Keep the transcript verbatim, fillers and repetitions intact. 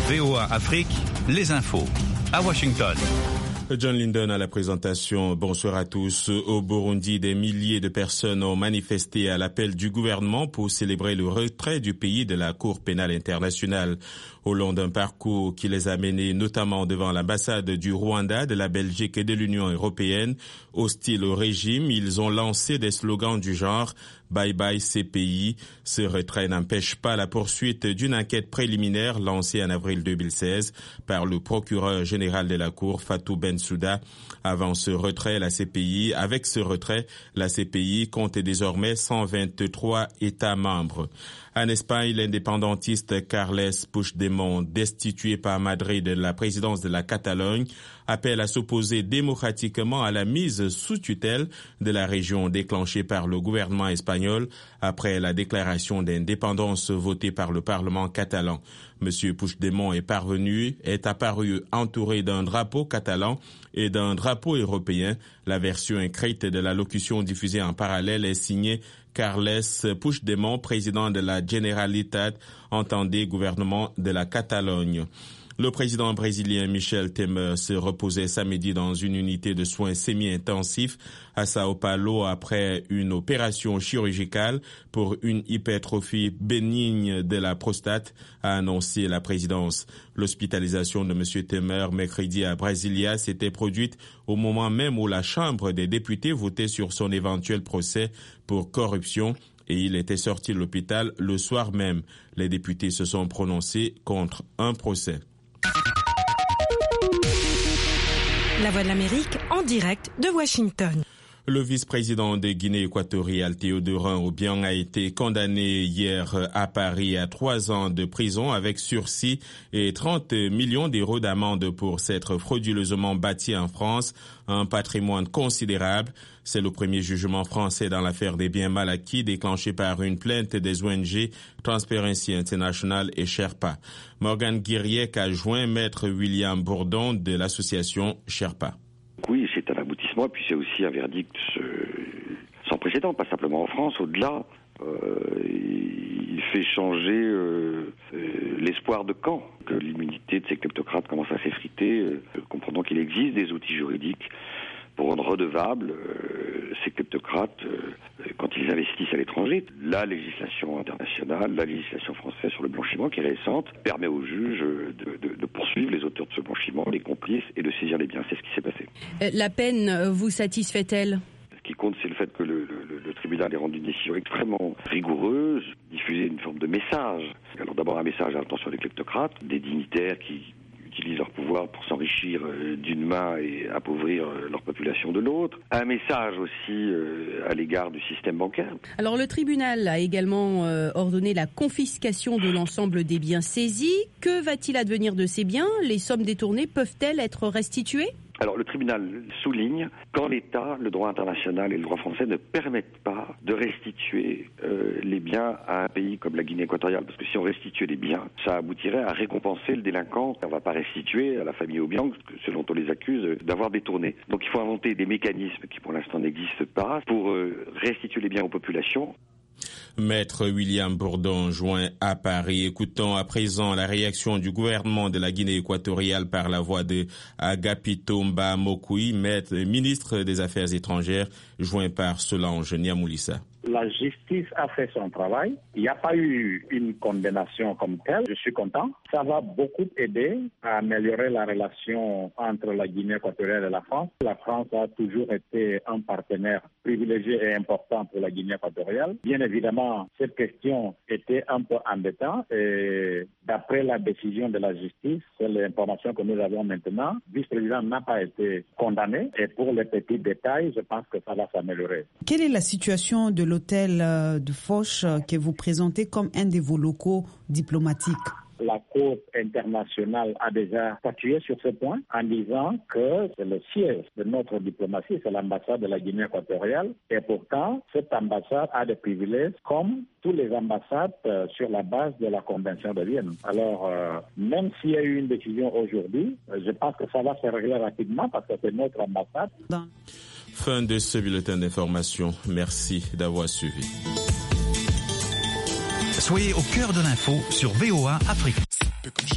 V O A Afrique, les infos. À Washington. John Linden à la présentation. Bonsoir à tous. Au Burundi, des milliers de personnes ont manifesté à l'appel du gouvernement pour célébrer le retrait du pays de la Cour pénale internationale. Au long d'un parcours qui les a menés notamment devant l'ambassade du Rwanda, de la Belgique et de l'Union européenne, hostiles au régime, ils ont lancé des slogans du genre « Bye bye C P I ». Ce retrait n'empêche pas la poursuite d'une enquête préliminaire lancée en avril deux mille seize par le procureur général de la Cour, Fatou Bensouda. Avant ce retrait, la C P I, avec ce retrait, la C P I compte désormais cent vingt-trois États membres. En Espagne, l'indépendantiste Carles Puigdemont, destitué par Madrid de la présidence de la Catalogne, appelle à s'opposer démocratiquement à la mise sous tutelle de la région déclenchée par le gouvernement espagnol après la déclaration d'indépendance votée par le Parlement catalan. Monsieur Puigdemont est parvenu, est apparu entouré d'un drapeau catalan et d'un drapeau européen. La version écrite de l'allocution diffusée en parallèle est signée Carles Puigdemont, président de la Generalitat, entendez gouvernement de la Catalogne. Le président brésilien Michel Temer se reposait samedi dans une unité de soins semi-intensifs à Sao Paulo après une opération chirurgicale pour une hypertrophie bénigne de la prostate, a annoncé la présidence. L'hospitalisation de M. Temer mercredi à Brasilia s'était produite au moment même où la Chambre des députés votait sur son éventuel procès pour corruption et il était sorti de l'hôpital le soir même. Les députés se sont prononcés contre un procès. La Voix de l'Amérique en direct de Washington. Le vice-président de Guinée équatoriale, Théodorin Obiang, a été condamné hier à Paris à trois ans de prison avec sursis et trente millions d'euros d'amende pour s'être frauduleusement bâti en France un patrimoine considérable. C'est le premier jugement français dans l'affaire des biens mal acquis déclenché par une plainte des O N G Transparency International et Sherpa. Morgan Guiriec a joint maître William Bourdon de l'association Sherpa. Oui, c'est un aboutissement, puis c'est aussi un verdict sans précédent, pas simplement en France, au-delà. Euh, il fait changer euh, l'espoir de camp, que l'immunité de ces kleptocrates commence à s'effriter, euh, comprenant qu'il existe des outils juridiques pour rendre redevables euh, ces kleptocrates euh, quand ils investissent à l'étranger. La législation internationale, la législation française sur le blanchiment, qui est récente, permet aux juges de, de, de poursuivre les auteurs de ce blanchiment, les complices, et de saisir les biens. C'est ce qui s'est passé. La peine vous satisfait-elle ? Ce qui compte, c'est le fait que le, le, le tribunal ait rendu une décision extrêmement rigoureuse, diffuser une forme de message. Alors d'abord un message à l'attention des kleptocrates, des dignitaires qui utilisent leur pouvoir pour s'enrichir d'une main et appauvrir leur population de l'autre. Un message aussi à l'égard du système bancaire. Alors le tribunal a également ordonné la confiscation de l'ensemble des biens saisis. Que va-t-il advenir de ces biens ? Les sommes détournées peuvent-elles être restituées ? Alors le tribunal souligne quand l'État, le droit international et le droit français ne permettent pas de restituer euh, les biens à un pays comme la Guinée équatoriale. Parce que si on restituait les biens, ça aboutirait à récompenser le délinquant. On ne va pas restituer à la famille Obiang, ce dont on les accuse d'avoir détourné. Donc il faut inventer des mécanismes qui pour l'instant n'existent pas pour euh, restituer les biens aux populations. Maître William Bourdon joint à Paris. Écoutons à présent la réaction du gouvernement de la Guinée équatoriale par la voix de Agapito Mba Mokoui, maître ministre des Affaires étrangères, joint par Solange Niamoulissa. La justice a fait son travail. Il n'y a pas eu une condamnation comme telle. Je suis content. Ça va beaucoup aider à améliorer la relation entre la Guinée équatoriale et la France. La France a toujours été un partenaire privilégié et important pour la Guinée équatoriale. Bien évidemment, cette question était un peu embêtante et d'après la décision de la justice, c'est l'information que nous avons maintenant, le vice-président n'a pas été condamné et pour les petits détails, je pense que ça va s'améliorer. Quelle est la situation de l'hôtel de Foch que vous présentez comme un de vos locaux diplomatiques? La Cour internationale a déjà statué sur ce point en disant que c'est le siège de notre diplomatie, c'est l'ambassade de la Guinée équatoriale. Et pourtant, cette ambassade a des privilèges comme toutes les ambassades euh, sur la base de la Convention de Vienne. Alors, euh, même s'il y a eu une décision aujourd'hui, je pense que ça va se régler rapidement parce que c'est notre ambassade. Fin de ce bulletin d'information. Merci d'avoir suivi. Soyez au cœur de l'info sur V O A Afrique.